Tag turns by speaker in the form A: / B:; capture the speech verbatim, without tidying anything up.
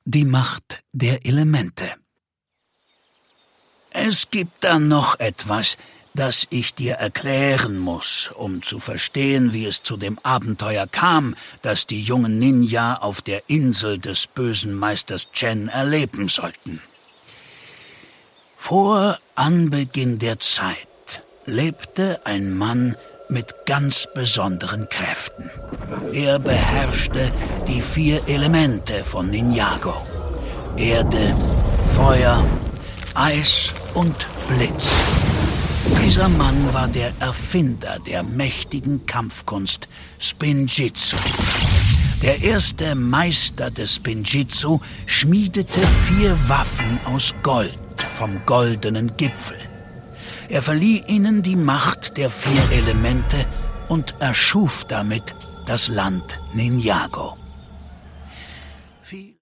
A: Die Macht der Elemente. Es gibt da noch etwas, das ich dir erklären muss, um zu verstehen, wie es zu dem Abenteuer kam, das die jungen Ninja auf der Insel des bösen Meisters Chen erleben sollten. Vor Anbeginn der Zeit lebte ein Mann mit ganz besonderen Kräften. Er beherrschte die vier Elemente von Ninjago: Erde, Feuer, Eis und Blitz. Dieser Mann war der Erfinder der mächtigen Kampfkunst Spinjitzu. Der erste Meister des Spinjitzu schmiedete vier Waffen aus Gold vom goldenen Gipfel. Er verlieh ihnen die Macht der vier Elemente und erschuf damit das Land Ninjago.